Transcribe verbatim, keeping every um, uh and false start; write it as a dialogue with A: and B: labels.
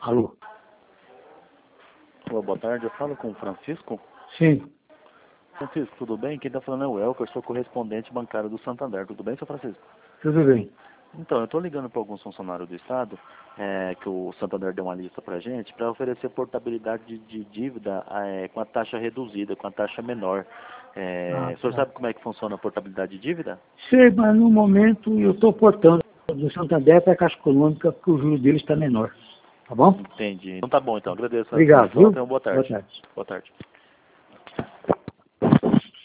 A: Alô?
B: Olá, boa tarde, eu falo com o Francisco.
A: Sim,
B: Francisco, tudo bem? Quem está falando é o Elker, sou correspondente bancário do Santander. Tudo bem, seu Francisco?
A: tudo bem.
B: Então, eu estou ligando para alguns funcionários do Estado, é, que o Santander deu uma lista para a gente, para oferecer portabilidade de, de dívida é, com a taxa reduzida, com a taxa menor. É,
A: Ah,
B: o senhor
A: tá.
B: sabe como é que funciona a portabilidade de dívida?
A: Sei, mas no momento eu estou portando do Santander para a Caixa Econômica porque o juro dele está menor. Tá bom?
B: Entendi. Então tá bom, então. Agradeço a
A: Obrigado,
B: atenção.
A: viu?
B: Tenha uma boa
A: Boa
B: tarde.
A: tarde.
B: Boa tarde.